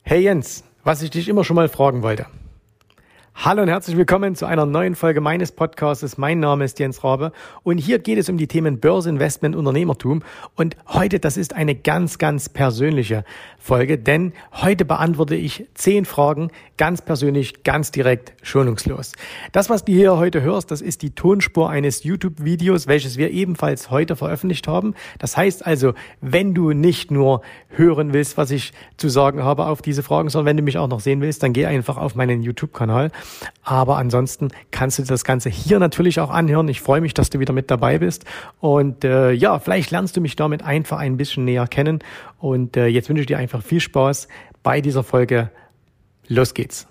Hey Jens, was ich dich immer schon mal fragen wollte. Hallo und herzlich willkommen zu einer neuen Folge meines Podcasts. Mein Name ist Jens Rabe und hier geht es um die Themen Börse, Investment, Unternehmertum. Und heute, das ist eine ganz persönliche Folge, denn heute beantworte ich 10 Fragen ganz persönlich, ganz direkt, schonungslos. Das, was du hier heute hörst, das ist die Tonspur eines YouTube-Videos, welches wir ebenfalls heute veröffentlicht haben. Das heißt also, wenn du nicht nur hören willst, was ich zu sagen habe auf diese Fragen, sondern wenn du mich auch noch sehen willst, dann geh einfach auf meinen YouTube-Kanal. Aber ansonsten kannst du das Ganze hier natürlich auch anhören. Ich freue mich, dass du wieder mit dabei bist. Und vielleicht lernst du mich damit einfach ein bisschen näher kennen. Und jetzt wünsche ich dir einfach viel Spaß bei dieser Folge. Los geht's.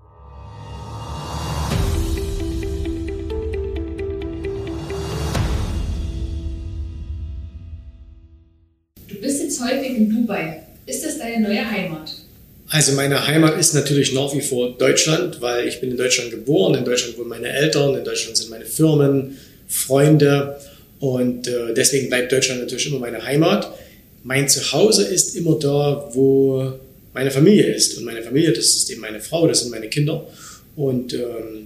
Du bist jetzt häufig in Dubai. Ist das deine neue Heimat? Also meine Heimat ist natürlich nach wie vor Deutschland, weil ich bin in Deutschland geboren, in Deutschland wohnen meine Eltern, in Deutschland sind meine Firmen, Freunde und deswegen bleibt Deutschland natürlich immer meine Heimat. Mein Zuhause ist immer da, wo meine Familie ist und meine Familie, das ist eben meine Frau, das sind meine Kinder und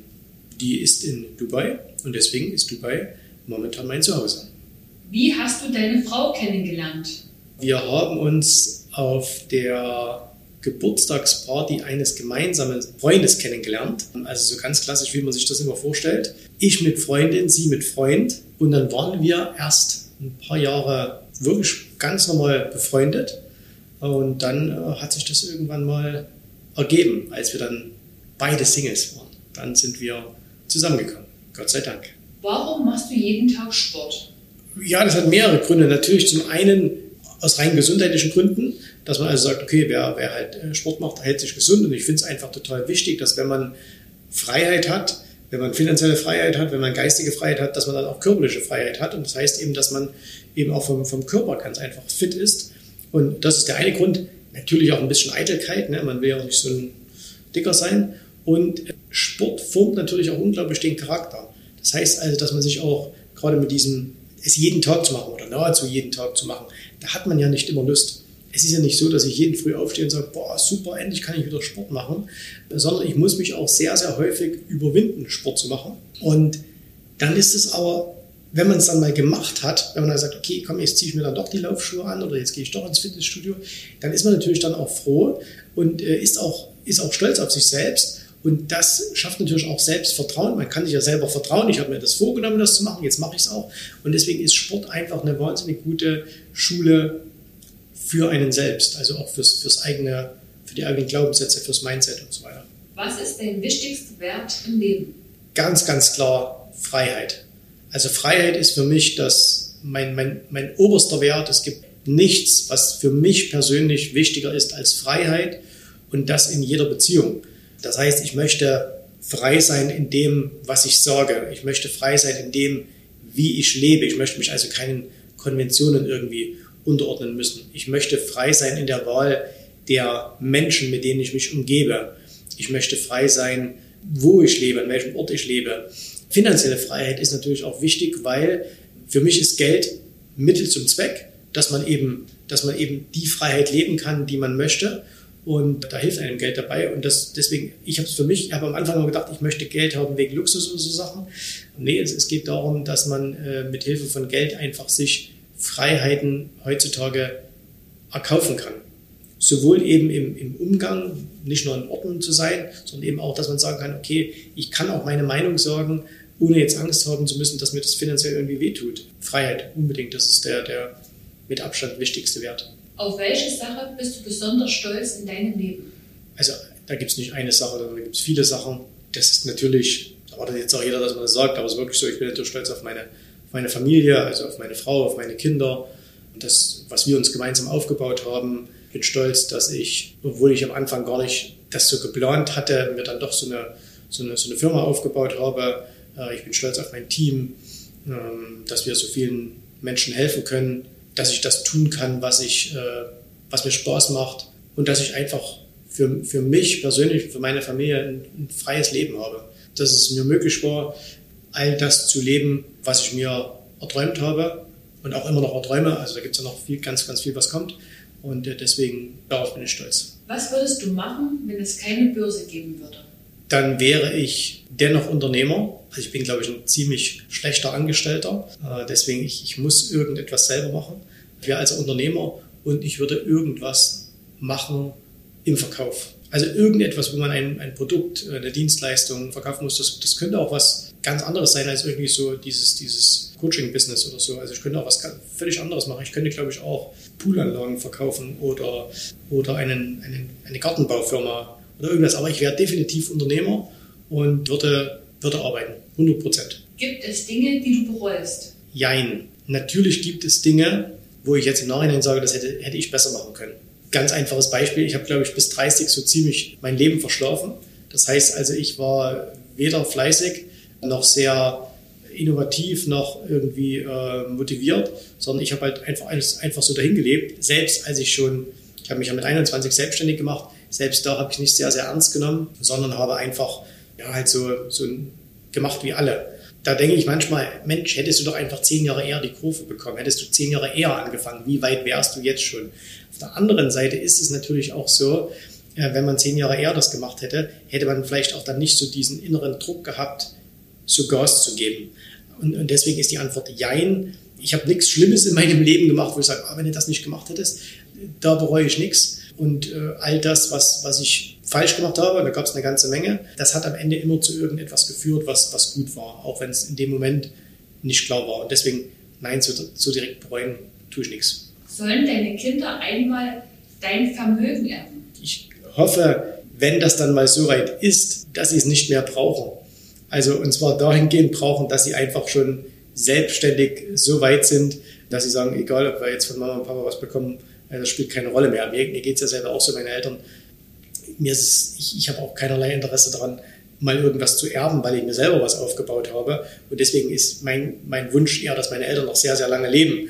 die ist in Dubai und deswegen ist Dubai momentan mein Zuhause. Wie hast du deine Frau kennengelernt? Wir haben uns auf der Geburtstagsparty eines gemeinsamen Freundes kennengelernt. Also so ganz klassisch, wie man sich das immer vorstellt. Ich mit Freundin, sie mit Freund. Und dann waren wir erst ein paar Jahre wirklich ganz normal befreundet. Und dann hat sich das irgendwann mal ergeben, als wir dann beide Singles waren. Dann sind wir zusammengekommen. Gott sei Dank. Warum machst du jeden Tag Sport? Ja, das hat mehrere Gründe. Natürlich zum einen aus rein gesundheitlichen Gründen, dass man also sagt, okay, wer halt Sport macht, hält sich gesund. Und ich finde es einfach total wichtig, dass wenn man Freiheit hat, wenn man finanzielle Freiheit hat, wenn man geistige Freiheit hat, dass man dann auch körperliche Freiheit hat. Und das heißt eben, dass man eben auch vom Körper ganz einfach fit ist. Und das ist der eine Grund. Natürlich auch ein bisschen Eitelkeit, ne? Man will ja auch nicht so ein Dicker sein. Und Sport formt natürlich auch unglaublich den Charakter. Das heißt also, dass man sich auch gerade mit diesem, es jeden Tag zu machen oder nahezu jeden Tag zu machen, da hat man ja nicht immer Lust. Es ist ja nicht so, dass ich jeden Früh aufstehe und sage, boah, super, endlich kann ich wieder Sport machen, sondern ich muss mich auch sehr häufig überwinden, Sport zu machen. Und dann ist es aber, wenn man es dann mal gemacht hat, wenn man dann sagt, okay, komm, jetzt ziehe ich mir dann doch die Laufschuhe an oder jetzt gehe ich doch ins Fitnessstudio, dann ist man natürlich dann auch froh und ist auch stolz auf sich selbst. Und das schafft natürlich auch Selbstvertrauen. Man kann sich ja selber vertrauen. Ich habe mir das vorgenommen, das zu machen. Jetzt mache ich es auch. Und deswegen ist Sport einfach eine wahnsinnig gute Schule für einen selbst. Also auch für die eigenen Glaubenssätze, fürs Mindset und so weiter. Was ist dein wichtigster Wert im Leben? Ganz klar Freiheit. Also Freiheit ist für mich mein oberster Wert. Es gibt nichts, was für mich persönlich wichtiger ist als Freiheit und das in jeder Beziehung. Das heißt, ich möchte frei sein in dem, was ich sage. Ich möchte frei sein in dem, wie ich lebe. Ich möchte mich also keinen Konventionen irgendwie unterordnen müssen. Ich möchte frei sein in der Wahl der Menschen, mit denen ich mich umgebe. Ich möchte frei sein, wo ich lebe, an welchem Ort ich lebe. Finanzielle Freiheit ist natürlich auch wichtig, weil für mich ist Geld Mittel zum Zweck, dass man eben die Freiheit leben kann, die man möchte. Und da hilft einem Geld dabei. Und deswegen, ich habe am Anfang mal gedacht, ich möchte Geld haben wegen Luxus oder so Sachen. Nee, es geht darum, dass man mit Hilfe von Geld einfach sich Freiheiten heutzutage erkaufen kann. Sowohl eben im Umgang, nicht nur in Ordnung zu sein, sondern eben auch, dass man sagen kann, okay, ich kann auch meine Meinung sagen, ohne jetzt Angst haben zu müssen, dass mir das finanziell irgendwie wehtut. Freiheit, unbedingt, das ist der mit Abstand wichtigste Wert. Auf welche Sache bist du besonders stolz in deinem Leben? Also da gibt es nicht eine Sache, da gibt es viele Sachen. Das ist natürlich, da erwartet jetzt auch jeder, dass man das sagt, aber es ist wirklich so, ich bin natürlich stolz auf meine Familie, also auf meine Frau, auf meine Kinder. Und das, was wir uns gemeinsam aufgebaut haben. Ich bin stolz, dass ich, obwohl ich am Anfang gar nicht das so geplant hatte, mir dann doch so eine Firma aufgebaut habe. Ich bin stolz auf mein Team, dass wir so vielen Menschen helfen können, dass ich das tun kann, was mir Spaß macht und dass ich einfach für mich persönlich, für meine Familie ein freies Leben habe. Dass es mir möglich war, all das zu leben, was ich mir erträumt habe und auch immer noch erträume. Also da gibt es ja noch ganz viel, was kommt. Und deswegen, darauf bin ich stolz. Was würdest du machen, wenn es keine Börse geben würde? Dann wäre ich dennoch Unternehmer. Also ich bin, glaube ich, ein ziemlich schlechter Angestellter. Deswegen, ich muss irgendetwas selber machen. Ich wäre also Unternehmer und ich würde irgendwas machen im Verkauf. Also irgendetwas, wo man ein Produkt, eine Dienstleistung verkaufen muss. Das könnte auch was ganz anderes sein als irgendwie so dieses Coaching-Business oder so. Also ich könnte auch was völlig anderes machen. Ich könnte, glaube ich, auch Poolanlagen verkaufen oder eine Gartenbaufirma oder irgendwas. Aber ich wäre definitiv Unternehmer und würde arbeiten. 100%. Gibt es Dinge, die du bereust? Jein. Natürlich gibt es Dinge, wo ich jetzt im Nachhinein sage, das hätte ich besser machen können. Ganz einfaches Beispiel. Ich habe, glaube ich, bis 30 so ziemlich mein Leben verschlafen. Das heißt also, ich war weder fleißig noch sehr innovativ noch irgendwie motiviert, sondern ich habe halt einfach so dahin gelebt. Selbst als ich habe mich ja mit 21 selbstständig gemacht, selbst da habe ich nicht sehr, sehr ernst genommen, sondern habe einfach halt so gemacht wie alle. Da denke ich manchmal, Mensch, hättest du doch einfach 10 Jahre eher die Kurve bekommen, hättest du 10 Jahre eher angefangen, wie weit wärst du jetzt schon? Auf der anderen Seite ist es natürlich auch so, wenn man 10 Jahre eher das gemacht hätte, hätte man vielleicht auch dann nicht so diesen inneren Druck gehabt, so Gas zu geben. Und deswegen ist die Antwort Jein. Ich habe nichts Schlimmes in meinem Leben gemacht, wo ich sage, wenn du das nicht gemacht hättest, da bereue ich nichts. Und all das, was ich falsch gemacht habe, und da gab es eine ganze Menge, das hat am Ende immer zu irgendetwas geführt, was gut war, auch wenn es in dem Moment nicht klar war. Und deswegen, nein, so direkt bereuen tue ich nichts. Sollen deine Kinder einmal dein Vermögen erben? Ich hoffe, wenn das dann mal so weit ist, dass sie es nicht mehr brauchen. Also und zwar dahingehend brauchen, dass sie einfach schon selbstständig so weit sind, dass sie sagen, egal ob wir jetzt von Mama und Papa was bekommen, das spielt keine Rolle mehr. Mir geht es ja selber auch so, meine Eltern. Ich habe auch keinerlei Interesse daran, mal irgendwas zu erben, weil ich mir selber was aufgebaut habe. Und deswegen ist mein Wunsch eher, dass meine Eltern noch sehr, sehr lange leben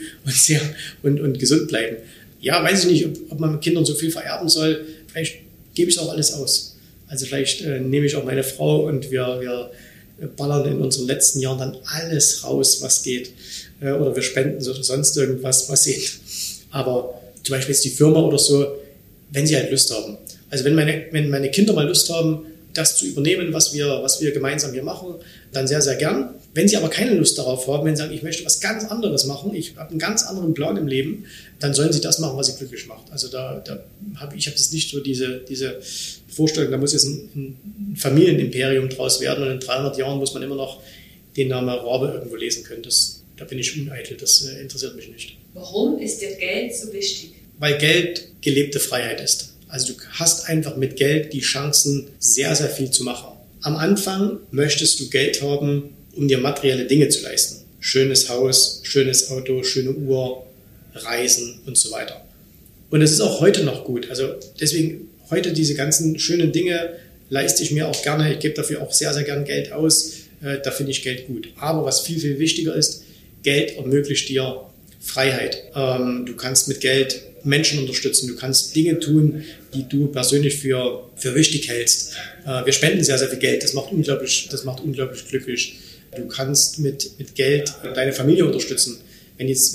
und gesund bleiben. Ja, weiß ich nicht, ob man mit Kindern so viel vererben soll. Vielleicht gebe ich auch alles aus. Also vielleicht nehme ich auch meine Frau und wir ballern in unseren letzten Jahren dann alles raus, was geht. Oder wir spenden oder sonst irgendwas, was geht. Aber zum Beispiel jetzt die Firma oder so, wenn sie halt Lust haben. Also wenn meine Kinder mal Lust haben, das zu übernehmen, was wir gemeinsam hier machen, dann sehr, sehr gern. Wenn sie aber keine Lust darauf haben, wenn sie sagen, ich möchte was ganz anderes machen, ich habe einen ganz anderen Plan im Leben, dann sollen sie das machen, was sie glücklich macht. Also ich habe das nicht so diese Vorstellung, da muss jetzt ein Familienimperium draus werden und in 300 Jahren muss man immer noch den Namen Rabe irgendwo lesen können. Da bin ich uneitel, das interessiert mich nicht. Warum ist dir Geld so wichtig? Weil Geld gelebte Freiheit ist. Also du hast einfach mit Geld die Chancen, sehr, sehr viel zu machen. Am Anfang möchtest du Geld haben, um dir materielle Dinge zu leisten. Schönes Haus, schönes Auto, schöne Uhr, Reisen und so weiter. Und es ist auch heute noch gut. Also deswegen heute diese ganzen schönen Dinge leiste ich mir auch gerne. Ich gebe dafür auch sehr, sehr gern Geld aus. Da finde ich Geld gut. Aber was viel, viel wichtiger ist, Geld ermöglicht dir Freiheit. Du kannst mit Geld Menschen unterstützen. Du kannst Dinge tun, die du persönlich für wichtig hältst. Wir spenden sehr, sehr viel Geld. Das macht unglaublich glücklich. Du kannst mit Geld deine Familie unterstützen. Wenn jetzt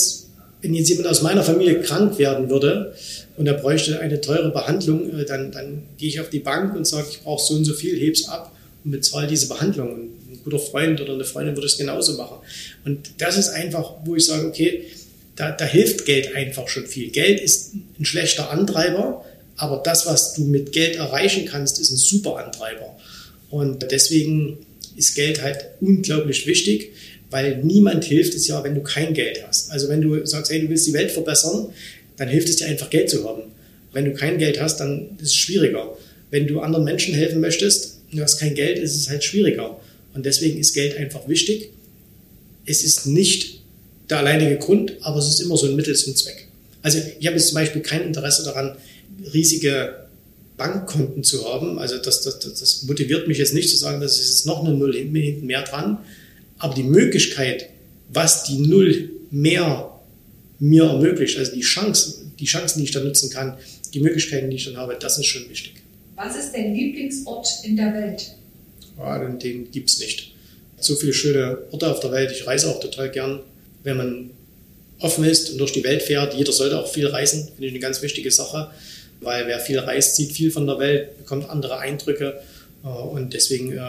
jemand aus meiner Familie krank werden würde und er bräuchte eine teure Behandlung, dann gehe ich auf die Bank und sage, ich brauche so und so viel, heb's ab und bezahle diese Behandlung. Und ein guter Freund oder eine Freundin würde es genauso machen. Und das ist einfach, wo ich sage, okay, da hilft Geld einfach schon viel. Geld ist ein schlechter Antreiber, aber das, was du mit Geld erreichen kannst, ist ein super Antreiber. Und deswegen ist Geld halt unglaublich wichtig, weil niemand hilft es ja, wenn du kein Geld hast. Also wenn du sagst, hey, du willst die Welt verbessern, dann hilft es dir einfach, Geld zu haben. Wenn du kein Geld hast, dann ist es schwieriger. Wenn du anderen Menschen helfen möchtest und du hast kein Geld, ist es halt schwieriger. Und deswegen ist Geld einfach wichtig. Es ist nicht der alleinige Grund, aber es ist immer so ein Mittel zum Zweck. Also ich habe jetzt zum Beispiel kein Interesse daran, riesige Bankkonten zu haben. Also das motiviert mich jetzt nicht zu sagen, dass es jetzt noch eine Null hinten mehr dran. Aber die Möglichkeit, was die Null mehr mir ermöglicht, also die Chancen, die ich da nutzen kann, die Möglichkeiten, die ich dann habe, das ist schon wichtig. Was ist dein Lieblingsort in der Welt? Ja, den gibt es nicht. So viele schöne Orte auf der Welt. Ich reise auch total gern. Wenn man offen ist und durch die Welt fährt. Jeder sollte auch viel reisen, finde ich eine ganz wichtige Sache, weil wer viel reist, sieht viel von der Welt, bekommt andere Eindrücke und deswegen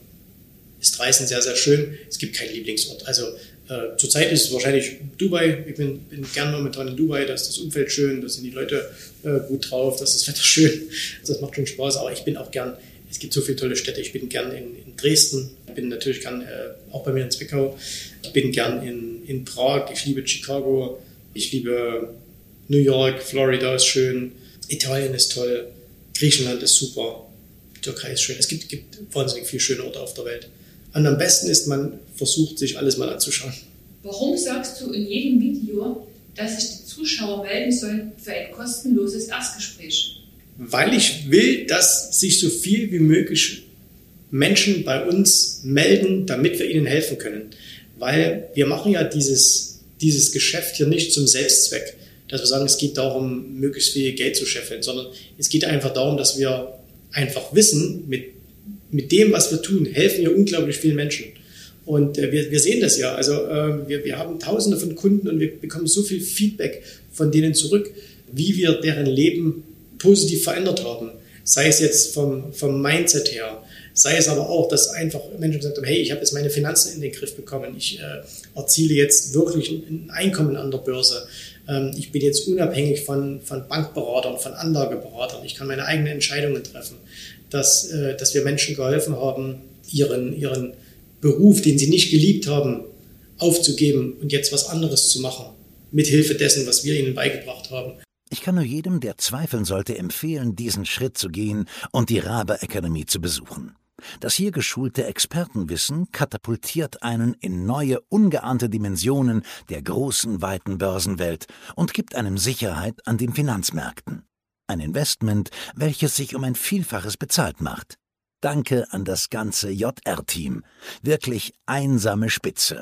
ist Reisen sehr, sehr schön. Es gibt keinen Lieblingsort. Also zurzeit ist es wahrscheinlich Dubai. Ich bin gern momentan in Dubai, da ist das Umfeld schön, da sind die Leute gut drauf, da ist das Wetter schön. Also das macht schon Spaß, aber ich bin auch gern, es gibt so viele tolle Städte, ich bin gern in Dresden, ich bin natürlich gern auch bei mir in Zwickau, ich bin gern in Prag, ich liebe Chicago, ich liebe New York, Florida ist schön, Italien ist toll, Griechenland ist super, Türkei ist schön, es gibt wahnsinnig viele schöne Orte auf der Welt. Und am besten ist, man versucht, sich alles mal anzuschauen. Warum sagst du in jedem Video, dass sich die Zuschauer melden sollen für ein kostenloses Erstgespräch? Weil ich will, dass sich so viel wie möglich Menschen bei uns melden, damit wir ihnen helfen können. Weil wir machen ja dieses Geschäft hier nicht zum Selbstzweck, dass wir sagen, es geht darum, möglichst viel Geld zu scheffeln, sondern es geht einfach darum, dass wir einfach wissen, mit dem, was wir tun, helfen wir unglaublich vielen Menschen. Und wir sehen das ja. Also wir haben Tausende von Kunden und wir bekommen so viel Feedback von denen zurück, wie wir deren Leben positiv verändert haben. Sei es jetzt vom Mindset her, sei es aber auch, dass einfach Menschen gesagt haben, hey, ich habe jetzt meine Finanzen in den Griff bekommen, ich erziele jetzt wirklich ein Einkommen an der Börse. Ich bin jetzt unabhängig von Bankberatern, von Anlageberatern. Ich kann meine eigenen Entscheidungen treffen. Dass wir Menschen geholfen haben, ihren Beruf, den sie nicht geliebt haben, aufzugeben und jetzt was anderes zu machen, mit Hilfe dessen, was wir ihnen beigebracht haben. Ich kann nur jedem, der zweifeln sollte, empfehlen, diesen Schritt zu gehen und die Rabe Academy zu besuchen. Das hier geschulte Expertenwissen katapultiert einen in neue, ungeahnte Dimensionen der großen, weiten Börsenwelt und gibt einem Sicherheit an den Finanzmärkten. Ein Investment, welches sich um ein Vielfaches bezahlt macht. Danke an das ganze JR-Team. Wirklich einsame Spitze.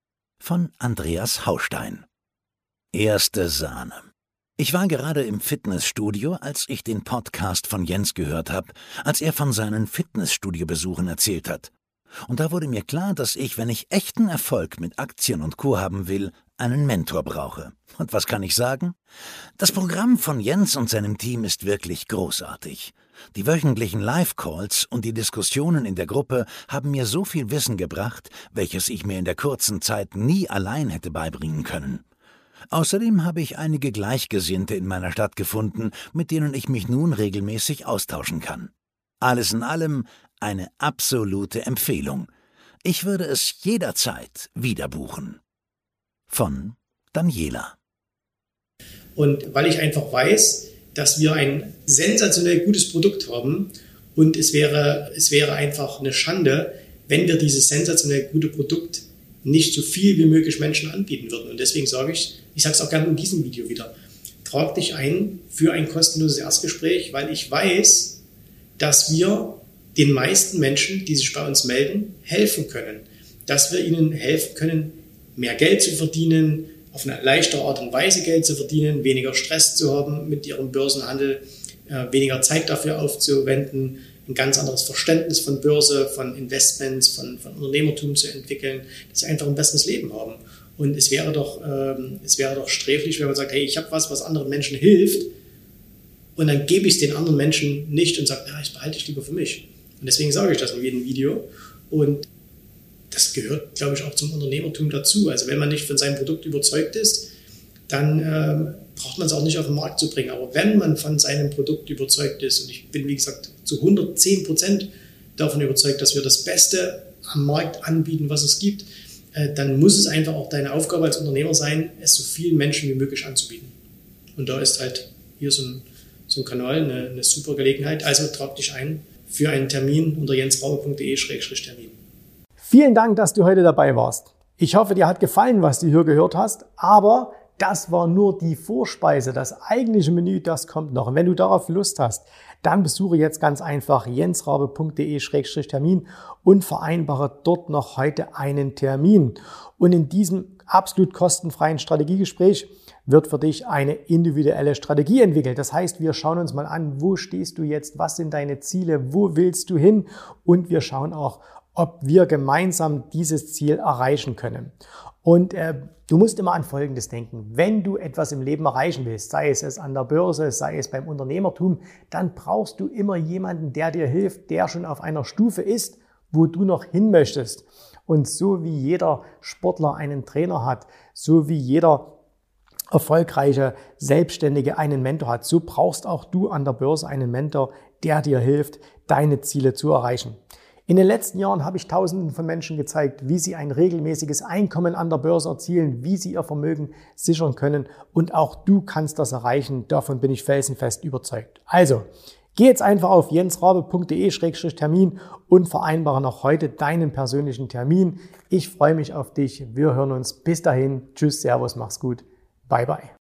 Von Andreas Haustein. Erste Sahne. Ich war gerade im Fitnessstudio, als ich den Podcast von Jens gehört habe, als er von seinen Fitnessstudio-Besuchen erzählt hat. Und da wurde mir klar, dass ich, wenn ich echten Erfolg mit Aktien und Co. haben will, einen Mentor brauche. Und was kann ich sagen? Das Programm von Jens und seinem Team ist wirklich großartig. Die wöchentlichen Live-Calls und die Diskussionen in der Gruppe haben mir so viel Wissen gebracht, welches ich mir in der kurzen Zeit nie allein hätte beibringen können. Außerdem habe ich einige Gleichgesinnte in meiner Stadt gefunden, mit denen ich mich nun regelmäßig austauschen kann. Alles in allem eine absolute Empfehlung. Ich würde es jederzeit wieder buchen. Von Daniela. Und weil ich einfach weiß, dass wir ein sensationell gutes Produkt haben und es wäre einfach eine Schande, wenn wir dieses sensationell gute Produkt nicht so viel wie möglich Menschen anbieten würden. Und deswegen sage ich sage es auch gerne in diesem Video wieder, trag dich ein für ein kostenloses Erstgespräch, weil ich weiß, dass wir den meisten Menschen, die sich bei uns melden, helfen können. Dass wir ihnen helfen können, mehr Geld zu verdienen, auf eine leichtere Art und Weise Geld zu verdienen, weniger Stress zu haben mit ihrem Börsenhandel, weniger Zeit dafür aufzuwenden, ein ganz anderes Verständnis von Börse, von Investments, von Unternehmertum zu entwickeln, dass sie einfach ein besseres Leben haben. Und es wäre doch sträflich, wenn man sagt, hey, ich habe was anderen Menschen hilft und dann gebe ich es den anderen Menschen nicht und sage, ja, ich behalte es lieber für mich. Und deswegen sage ich das in jedem Video. Und das gehört, glaube ich, auch zum Unternehmertum dazu. Also wenn man nicht von seinem Produkt überzeugt ist, dann braucht man es auch nicht auf den Markt zu bringen. Aber wenn man von seinem Produkt überzeugt ist, und ich bin, wie gesagt, zu 110% davon überzeugt, dass wir das Beste am Markt anbieten, was es gibt, dann muss es einfach auch deine Aufgabe als Unternehmer sein, es so vielen Menschen wie möglich anzubieten. Und da ist halt hier so ein Kanal eine super Gelegenheit. Also trag dich ein für einen Termin unter jensraube.de/termin. Vielen Dank, dass du heute dabei warst. Ich hoffe, dir hat gefallen, was du hier gehört hast, aber das war nur die Vorspeise. Das eigentliche Menü, das kommt noch. Und wenn du darauf Lust hast, dann besuche jetzt ganz einfach jensraube.de/termin und vereinbare dort noch heute einen Termin. Und in diesem absolut kostenfreien Strategiegespräch wird für dich eine individuelle Strategie entwickelt. Das heißt, wir schauen uns mal an, wo stehst du jetzt, was sind deine Ziele, wo willst du hin? Und wir schauen auch, ob wir gemeinsam dieses Ziel erreichen können. Und du musst immer an Folgendes denken. Wenn du etwas im Leben erreichen willst, sei es an der Börse, sei es beim Unternehmertum, dann brauchst du immer jemanden, der dir hilft, der schon auf einer Stufe ist, wo du noch hin möchtest. Und so wie jeder Sportler einen Trainer hat, so wie jeder erfolgreiche Selbstständige einen Mentor hat, so brauchst auch du an der Börse einen Mentor, der dir hilft, deine Ziele zu erreichen. In den letzten Jahren habe ich Tausenden von Menschen gezeigt, wie sie ein regelmäßiges Einkommen an der Börse erzielen, wie sie ihr Vermögen sichern können, und auch du kannst das erreichen. Davon bin ich felsenfest überzeugt. Also, geh jetzt einfach auf jensrabe.de/termin und vereinbare noch heute deinen persönlichen Termin. Ich freue mich auf dich. Wir hören uns. Bis dahin. Tschüss, Servus, mach's gut. Bye, bye.